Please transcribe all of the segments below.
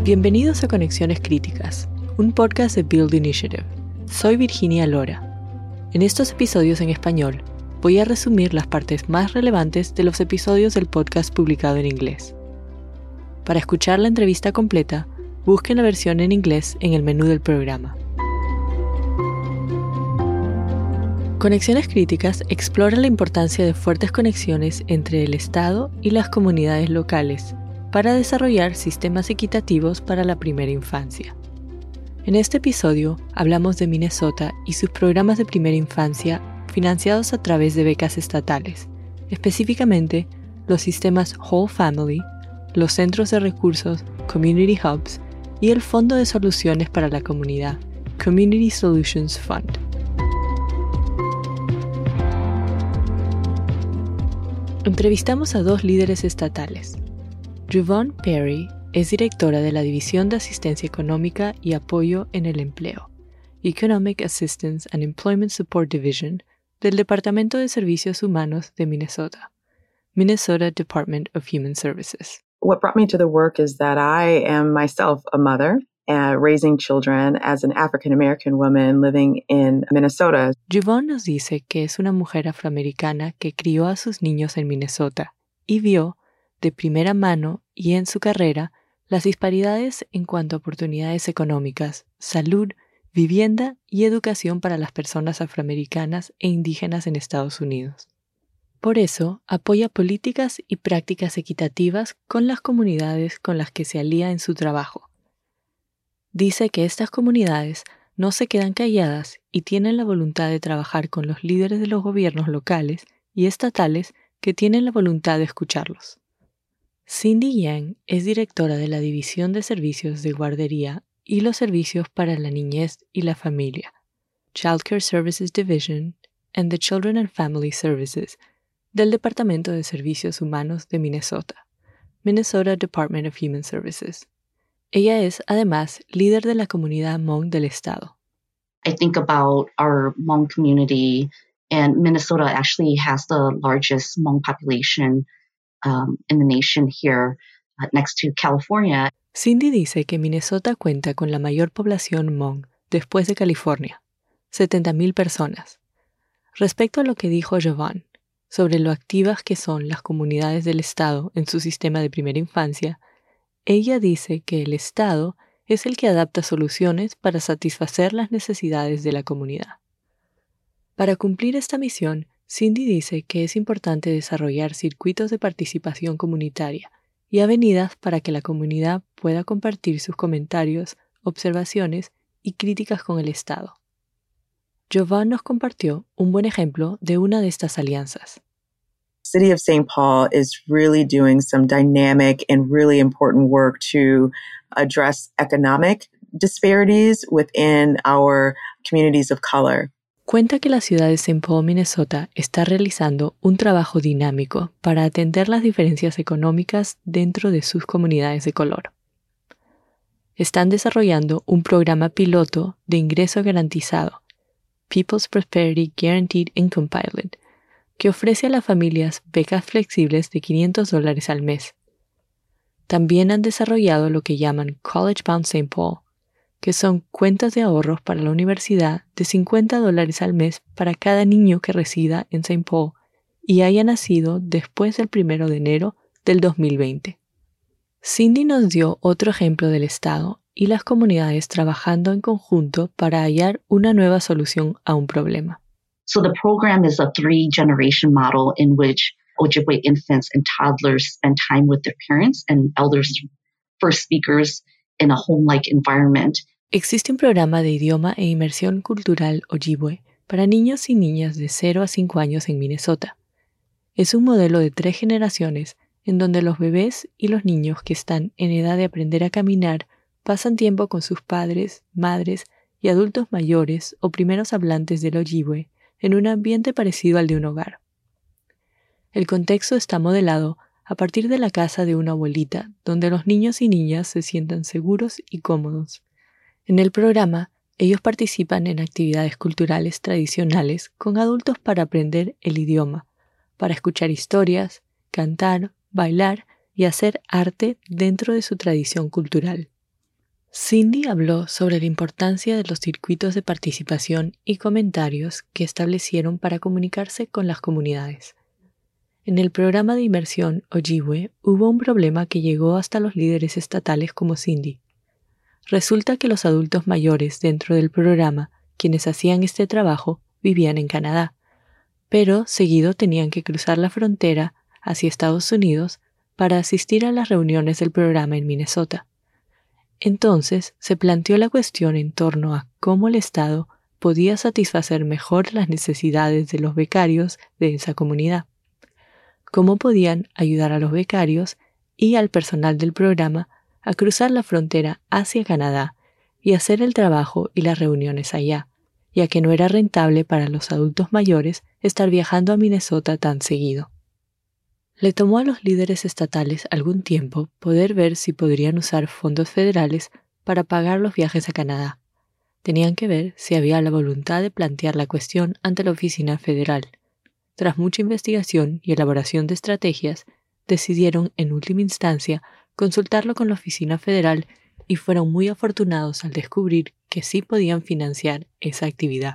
Bienvenidos a Conexiones Críticas, un podcast de Build Initiative. Soy Virginia Lora. En estos episodios en español, voy a resumir las partes más relevantes de los episodios del podcast publicado en inglés. Para escuchar la entrevista completa, busquen la versión en inglés en el menú del programa. Conexiones Críticas explora la importancia de fuertes conexiones entre el Estado y las comunidades locales para desarrollar sistemas equitativos para la primera infancia. En este episodio hablamos de Minnesota y sus programas de primera infancia financiados a través de becas estatales, específicamente los sistemas Whole Family, los centros de recursos Community Hubs y el Fondo de Soluciones para la Comunidad, Community Solutions Fund. Entrevistamos a dos líderes estatales. Jevon Perry es directora de la División de Asistencia Económica y Apoyo en el Empleo, Economic Assistance and Employment Support Division, del Departamento de Servicios Humanos de Minnesota, Minnesota Department of Human Services. What brought me to the work is that I am myself a mother, raising children as an African-American woman living in Minnesota. Jevon nos dice que es una mujer afroamericana que crió a sus niños en Minnesota y vio, de primera mano y en su carrera, las disparidades en cuanto a oportunidades económicas, salud, vivienda y educación para las personas afroamericanas e indígenas en Estados Unidos. Por eso, apoya políticas y prácticas equitativas con las comunidades con las que se alía en su trabajo. Dice que estas comunidades no se quedan calladas y tienen la voluntad de trabajar con los líderes de los gobiernos locales y estatales que tienen la voluntad de escucharlos. Cindy Yang es directora de la División de Servicios de Guardería y los Servicios para la Niñez y la Familia, Child Care Services Division and the Children and Family Services, del Departamento de Servicios Humanos de Minnesota, Minnesota Department of Human Services. Ella es, además, líder de la comunidad Hmong del estado. I think about our Hmong community, and Minnesota actually has the largest Hmong population in the nation here, next to California. Cindy dice que Minnesota cuenta con la mayor población Hmong después de California, 70,000 personas. Respecto a lo que dijo Jevon sobre lo activas que son las comunidades del estado en su sistema de primera infancia, ella dice que el estado es el que adapta soluciones para satisfacer las necesidades de la comunidad. Para cumplir esta misión, Cindy dice que es importante desarrollar circuitos de participación comunitaria y avenidas para que la comunidad pueda compartir sus comentarios, observaciones y críticas con el Estado. Jevon nos compartió un buen ejemplo de una de estas alianzas. City of St. Paul is really doing some dynamic and really important work to address economic disparities within our communities of color. Cuenta que la ciudad de St. Paul, Minnesota, está realizando un trabajo dinámico para atender las diferencias económicas dentro de sus comunidades de color. Están desarrollando un programa piloto de ingreso garantizado, People's Prosperity Guaranteed Income Pilot, que ofrece a las familias becas flexibles de $500 al mes. También han desarrollado lo que llaman College Bound St. Paul, que son cuentas de ahorros para la universidad de $50 al mes para cada niño que resida en St. Paul y haya nacido después del 1 de enero del 2020. Cindy nos dio otro ejemplo del Estado y las comunidades trabajando en conjunto para hallar una nueva solución a un problema. So the program is a 3-generation model in which Ojibwe infants and toddlers spend time with their parents and elders, first speakers, in a home-like environment. Existe un programa de idioma e inmersión cultural Ojibwe para niños y niñas de 0 a 5 años en Minnesota. Es un modelo de 3 generaciones en donde los bebés y los niños que están en edad de aprender a caminar pasan tiempo con sus padres, madres y adultos mayores o primeros hablantes del Ojibwe en un ambiente parecido al de un hogar. El contexto está modelado a partir de la casa de una abuelita, donde los niños y niñas se sientan seguros y cómodos. En el programa, ellos participan en actividades culturales tradicionales con adultos para aprender el idioma, para escuchar historias, cantar, bailar y hacer arte dentro de su tradición cultural. Cindy habló sobre la importancia de los circuitos de participación y comentarios que establecieron para comunicarse con las comunidades. En el programa de inmersión Ojibwe hubo un problema que llegó hasta los líderes estatales como Cindy. Resulta que los adultos mayores dentro del programa, quienes hacían este trabajo, vivían en Canadá, pero seguido tenían que cruzar la frontera hacia Estados Unidos para asistir a las reuniones del programa en Minnesota. Entonces se planteó la cuestión en torno a cómo el Estado podía satisfacer mejor las necesidades de los becarios de esa comunidad, cómo podían ayudar a los becarios y al personal del programa a cruzar la frontera hacia Canadá y hacer el trabajo y las reuniones allá, ya que no era rentable para los adultos mayores estar viajando a Minnesota tan seguido. Le tomó a los líderes estatales algún tiempo poder ver si podrían usar fondos federales para pagar los viajes a Canadá. Tenían que ver si había la voluntad de plantear la cuestión ante la oficina federal. Tras mucha investigación y elaboración de estrategias, decidieron en última instancia consultarlo con la oficina federal y fueron muy afortunados al descubrir que sí podían financiar esa actividad.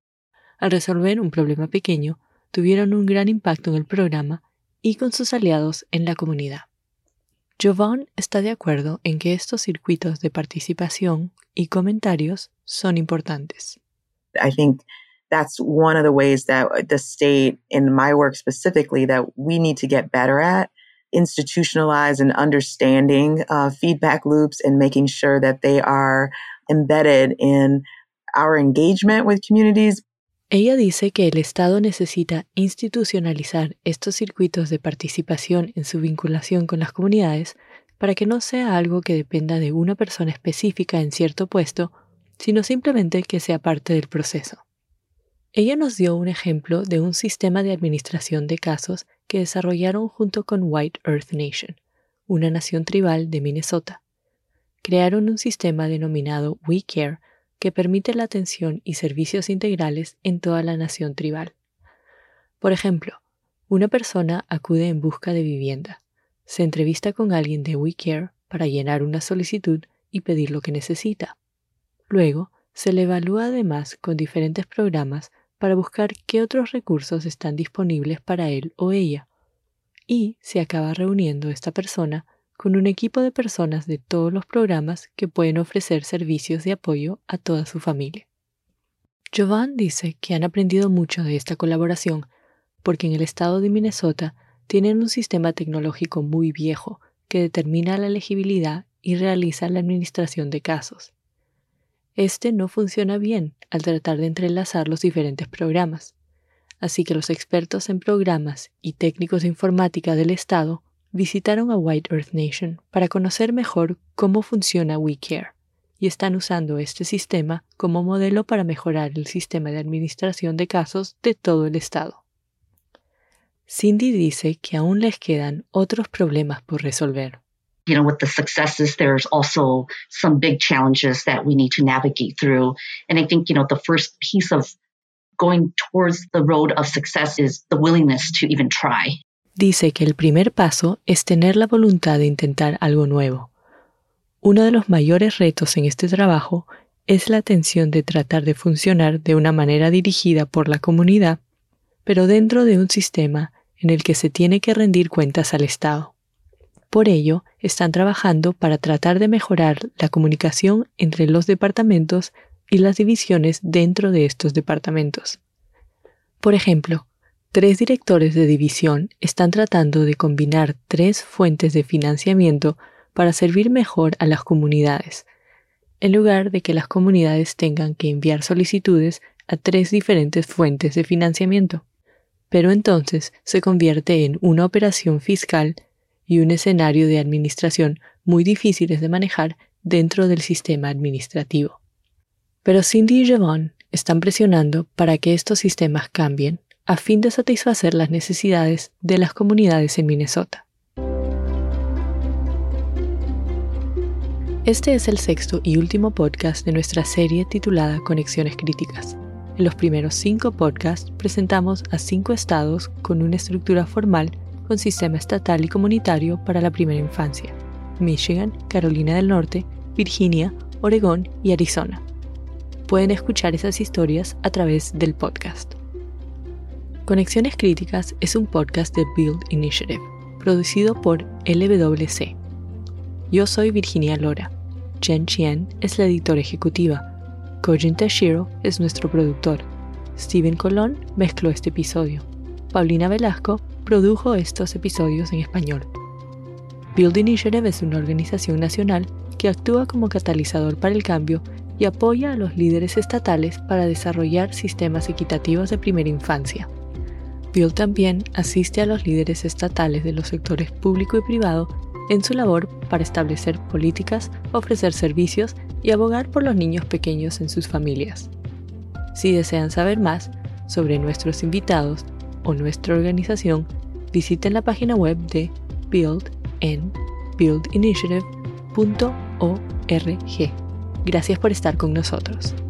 Al resolver un problema pequeño, tuvieron un gran impacto en el programa y con sus aliados en la comunidad. Jovan está de acuerdo en que estos circuitos de participación y comentarios son importantes. I think that's one of the ways that the state, in my work specifically, that we need to get better at, institutionalize and understanding feedback loops and making sure that they are embedded in our engagement with communities. Ella dice que el Estado necesita institucionalizar estos circuitos de participación en su vinculación con las comunidades para que no sea algo que dependa de una persona específica en cierto puesto, sino simplemente que sea parte del proceso. Ella nos dio un ejemplo de un sistema de administración de casos que desarrollaron junto con White Earth Nation, una nación tribal de Minnesota. Crearon un sistema denominado We Care que permite la atención y servicios integrales en toda la nación tribal. Por ejemplo, una persona acude en busca de vivienda, se entrevista con alguien de We Care para llenar una solicitud y pedir lo que necesita. Luego, se le evalúa además con diferentes programas para buscar qué otros recursos están disponibles para él o ella, y se acaba reuniendo esta persona con un equipo de personas de todos los programas que pueden ofrecer servicios de apoyo a toda su familia. Jovan dice que han aprendido mucho de esta colaboración porque en el estado de Minnesota tienen un sistema tecnológico muy viejo que determina la elegibilidad y realiza la administración de casos. Este no funciona bien al tratar de entrelazar los diferentes programas, así que los expertos en programas y técnicos de informática del estado visitaron a White Earth Nation para conocer mejor cómo funciona We Care y están usando este sistema como modelo para mejorar el sistema de administración de casos de todo el estado. Cindy dice que aún les quedan otros problemas por resolver. With the successes, there's also some big challenges that we need to navigate through. And I think, the first piece of going towards the road of success is the willingness to even try. Dice que el primer paso es tener la voluntad de intentar algo nuevo. Uno de los mayores retos en este trabajo es la tensión de tratar de funcionar de una manera dirigida por la comunidad, pero dentro de un sistema en el que se tiene que rendir cuentas al Estado. Por ello, están trabajando para tratar de mejorar la comunicación entre los departamentos y las divisiones dentro de estos departamentos. Por ejemplo, 3 directores de división están tratando de combinar 3 fuentes de financiamiento para servir mejor a las comunidades, en lugar de que las comunidades tengan que enviar solicitudes a 3 diferentes fuentes de financiamiento. Pero entonces se convierte en una operación fiscal y un escenario de administración muy difíciles de manejar dentro del sistema administrativo. Pero Cindy y Jovan están presionando para que estos sistemas cambien a fin de satisfacer las necesidades de las comunidades en Minnesota. Este es el 6º y último podcast de nuestra serie titulada Conexiones Críticas. En los primeros 5 podcasts presentamos a 5 estados con una estructura formal con sistema estatal y comunitario para la primera infancia: Michigan, Carolina del Norte, Virginia, Oregón y Arizona. Pueden escuchar esas historias a través del podcast. Conexiones Críticas es un podcast de Build Initiative, producido por LWC. Yo soy Virginia Lora. Jen Chien es la editora ejecutiva. Kojin Tashiro es nuestro productor. Steven Colón mezcló este episodio. Paulina Velasco produjo estos episodios en español. Build Initiative es una organización nacional que actúa como catalizador para el cambio y apoya a los líderes estatales para desarrollar sistemas equitativos de primera infancia. Build también asiste a los líderes estatales de los sectores público y privado en su labor para establecer políticas, ofrecer servicios y abogar por los niños pequeños en sus familias. Si desean saber más sobre nuestros invitados o nuestra organización, visiten la página web de Build en buildinitiative.org. Gracias por estar con nosotros.